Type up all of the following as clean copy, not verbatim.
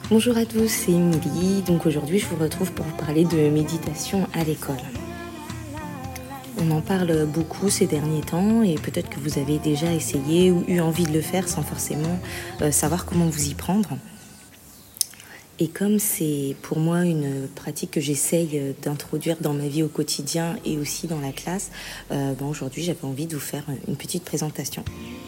Bonjour à tous, c'est Émilie. Donc aujourd'hui, je vous retrouve pour vous parler de méditation à l'école. On en parle beaucoup ces derniers temps et peut-être que vous avez déjà essayé ou eu envie de le faire sans forcément savoir comment vous y prendre. Et comme c'est pour moi une pratique que j'essaye d'introduire dans ma vie au quotidien et aussi dans la classe, aujourd'hui j'avais envie de vous faire une petite présentation.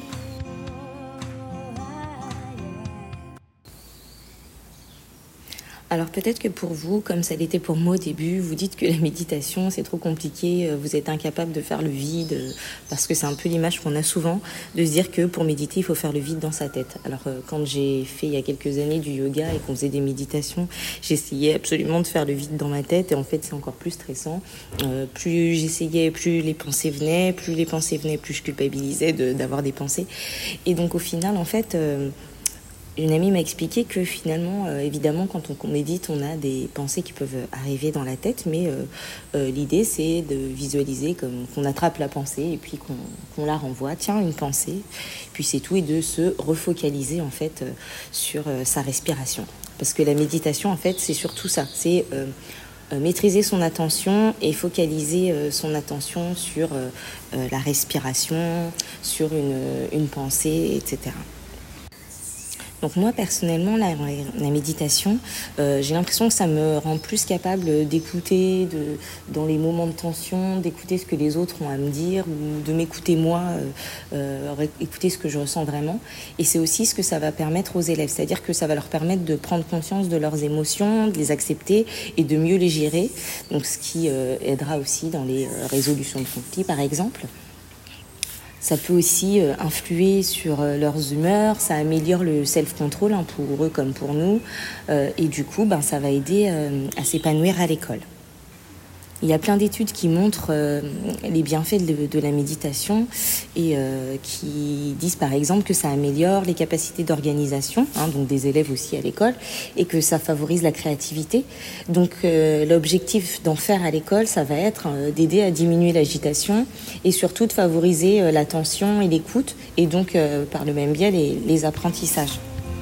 Alors peut-être que pour vous, comme ça l'était pour moi au début, vous dites que la méditation c'est trop compliqué, vous êtes incapable de faire le vide, parce que c'est un peu l'image qu'on a souvent, de se dire que pour méditer il faut faire le vide dans sa tête. Alors quand j'ai fait il y a quelques années du yoga et qu'on faisait des méditations, j'essayais absolument de faire le vide dans ma tête et en fait c'est encore plus stressant. Plus j'essayais, plus les pensées venaient, plus je culpabilisais d'avoir des pensées. Et donc au final en fait... Une amie m'a expliqué que finalement, évidemment, quand on médite, on a des pensées qui peuvent arriver dans la tête, mais l'idée, c'est de visualiser comme qu'on attrape la pensée et puis qu'on la renvoie. Tiens, une pensée, puis c'est tout, et de se refocaliser en fait sur sa respiration. Parce que la méditation, en fait, c'est surtout ça. C'est maîtriser son attention et focaliser son attention sur la respiration, sur une pensée, etc. Donc moi personnellement la méditation, j'ai l'impression que ça me rend plus capable d'écouter dans les moments de tension, d'écouter ce que les autres ont à me dire ou de m'écouter moi, écouter ce que je ressens vraiment. Et c'est aussi ce que ça va permettre aux élèves, c'est-à-dire que ça va leur permettre de prendre conscience de leurs émotions, de les accepter et de mieux les gérer. Donc ce qui aidera aussi dans les résolutions de conflits par exemple. Ça peut aussi influer sur leurs humeurs, ça améliore le self-control pour eux comme pour nous. Et du coup, ça va aider à s'épanouir à l'école. Il y a plein d'études qui montrent les bienfaits de la méditation et qui disent par exemple que ça améliore les capacités d'organisation, donc des élèves aussi à l'école, et que ça favorise la créativité. Donc l'objectif d'en faire à l'école, ça va être d'aider à diminuer l'agitation et surtout de favoriser l'attention et l'écoute et donc par le même biais les apprentissages.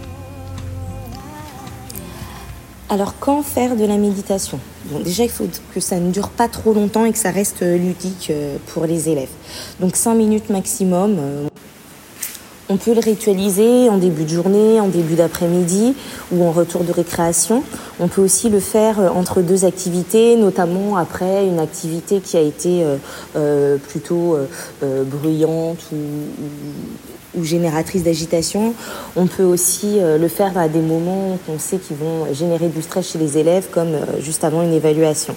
Alors, quand faire de la méditation ? Bon, déjà, il faut que ça ne dure pas trop longtemps et que ça reste ludique pour les élèves. Donc, 5 minutes maximum. On peut le ritualiser en début de journée, en début d'après-midi ou en retour de récréation. On peut aussi le faire entre deux activités, notamment après une activité qui a été plutôt bruyante ou génératrice d'agitation. On peut aussi le faire à des moments qu'on sait qui vont générer du stress chez les élèves, comme juste avant une évaluation.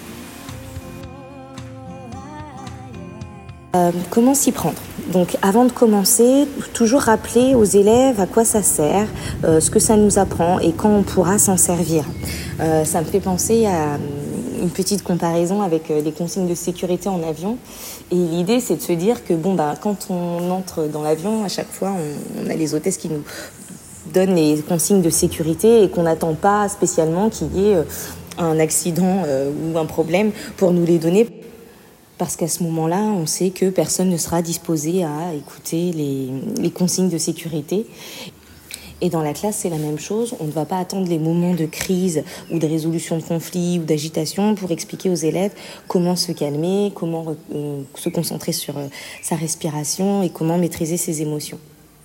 Comment s'y prendre ? Donc avant de commencer, toujours rappeler aux élèves à quoi ça sert, ce que ça nous apprend et quand on pourra s'en servir. Ça me fait penser à une petite comparaison avec les consignes de sécurité en avion. Et l'idée, c'est de se dire que quand on entre dans l'avion, à chaque fois, on a les hôtesses qui nous donnent les consignes de sécurité et qu'on n'attend pas spécialement qu'il y ait un accident ou un problème pour nous les donner. Parce qu'à ce moment-là, on sait que personne ne sera disposé à écouter les consignes de sécurité. Et dans la classe, c'est la même chose. On ne va pas attendre les moments de crise ou de résolution de conflit ou d'agitation pour expliquer aux élèves comment se calmer, comment se concentrer sur sa respiration et comment maîtriser ses émotions.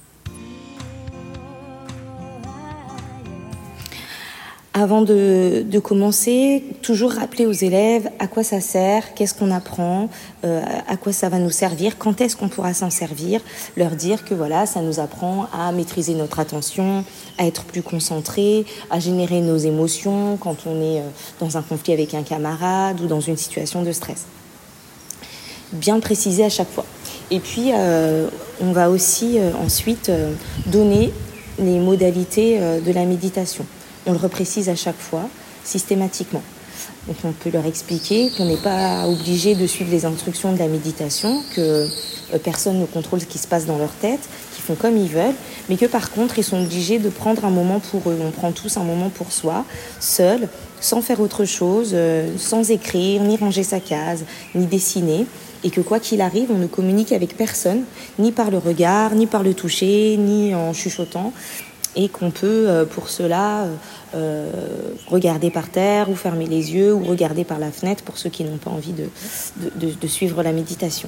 Avant de commencer, toujours rappeler aux élèves à quoi ça sert, qu'est-ce qu'on apprend, à quoi ça va nous servir, quand est-ce qu'on pourra s'en servir, leur dire que ça nous apprend à maîtriser notre attention, à être plus concentré, à générer nos émotions quand on est dans un conflit avec un camarade ou dans une situation de stress. Bien préciser à chaque fois. Et puis, on va aussi ensuite donner les modalités de la méditation. On le reprécise à chaque fois, systématiquement. Donc on peut leur expliquer qu'on n'est pas obligé de suivre les instructions de la méditation, que personne ne contrôle ce qui se passe dans leur tête, qu'ils font comme ils veulent, mais que par contre ils sont obligés de prendre un moment pour eux. On prend tous un moment pour soi, seul, sans faire autre chose, sans écrire, ni ranger sa case, ni dessiner. Et que quoi qu'il arrive, on ne communique avec personne, ni par le regard, ni par le toucher, ni en chuchotant. et qu'on peut pour cela regarder par terre ou fermer les yeux ou regarder par la fenêtre pour ceux qui n'ont pas envie de suivre la méditation.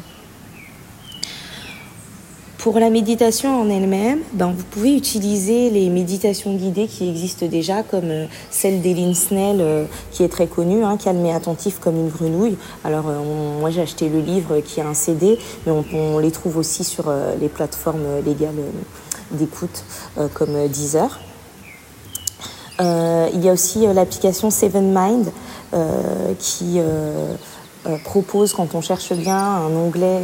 Pour la méditation en elle-même, vous pouvez utiliser les méditations guidées qui existent déjà, comme celle d'Elyn Snell, qui est très connue, Calme et attentif comme une grenouille. Alors moi j'ai acheté le livre qui a un CD, mais on les trouve aussi sur les plateformes légales d'écoute comme Deezer. Il y a aussi l'application Seven Mind qui propose, quand on cherche bien, un onglet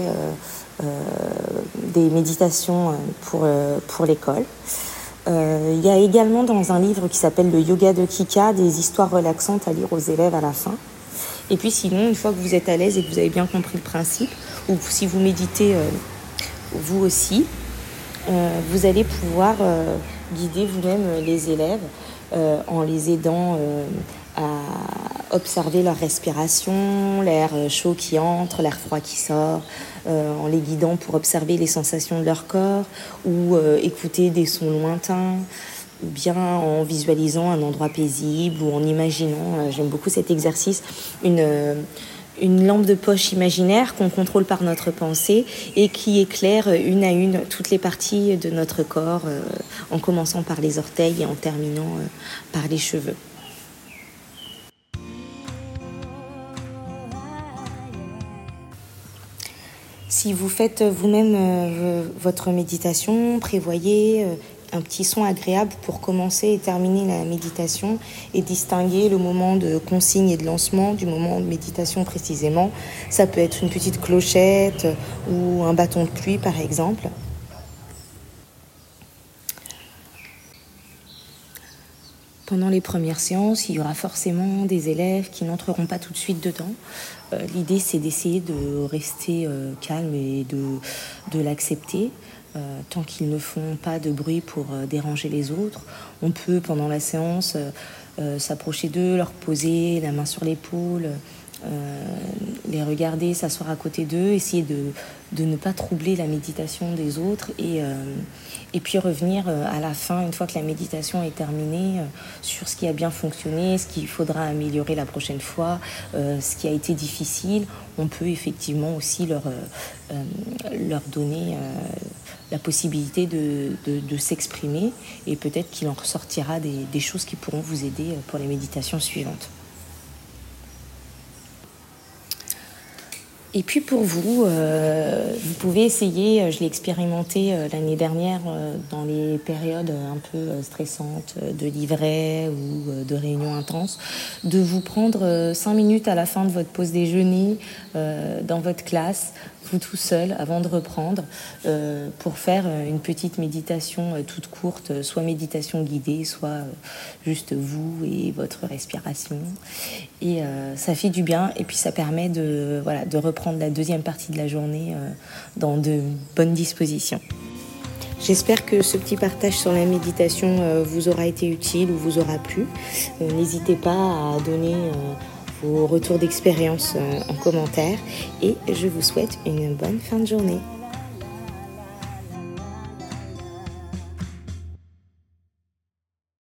des méditations pour l'école. Il y a également dans un livre qui s'appelle Le Yoga de Kika des histoires relaxantes à lire aux élèves à la fin. Et puis sinon, une fois que vous êtes à l'aise et que vous avez bien compris le principe, ou si vous méditez vous aussi, vous allez pouvoir guider vous-même les élèves en les aidant à observer leur respiration, l'air chaud qui entre, l'air froid qui sort, en les guidant pour observer les sensations de leur corps ou écouter des sons lointains, ou bien en visualisant un endroit paisible ou en imaginant, j'aime beaucoup cet exercice, une lampe de poche imaginaire qu'on contrôle par notre pensée et qui éclaire une à une toutes les parties de notre corps, en commençant par les orteils et en terminant par les cheveux. Si vous faites vous-même votre méditation, prévoyez un petit son agréable pour commencer et terminer la méditation et distinguer le moment de consigne et de lancement du moment de méditation précisément. Ça peut être une petite clochette ou un bâton de pluie par exemple. Pendant les premières séances, il y aura forcément des élèves qui n'entreront pas tout de suite dedans. L'idée, c'est d'essayer de rester calme et de l'accepter. Tant qu'ils ne font pas de bruit pour déranger les autres. On peut, pendant la séance, s'approcher d'eux, leur poser la main sur l'épaule, les regarder, s'asseoir à côté d'eux, essayer de ne pas troubler la méditation des autres et puis revenir à la fin, une fois que la méditation est terminée, sur ce qui a bien fonctionné, ce qu'il faudra améliorer la prochaine fois, ce qui a été difficile. On peut effectivement aussi leur donner la possibilité de s'exprimer et peut-être qu'il en ressortira des choses qui pourront vous aider pour les méditations suivantes. Et puis pour vous, vous pouvez essayer, je l'ai expérimenté l'année dernière dans les périodes un peu stressantes de livret ou de réunions intenses, de vous prendre 5 minutes à la fin de votre pause déjeuner dans votre classe, vous tout seul, avant de reprendre, pour faire une petite méditation toute courte, soit méditation guidée, soit juste vous et votre respiration. Et ça fait du bien et puis ça permet de reprendre la deuxième partie de la journée dans de bonnes dispositions. J'espère que ce petit partage sur la méditation vous aura été utile ou vous aura plu. N'hésitez pas à donner vos retours d'expérience en commentaire et je vous souhaite une bonne fin de journée.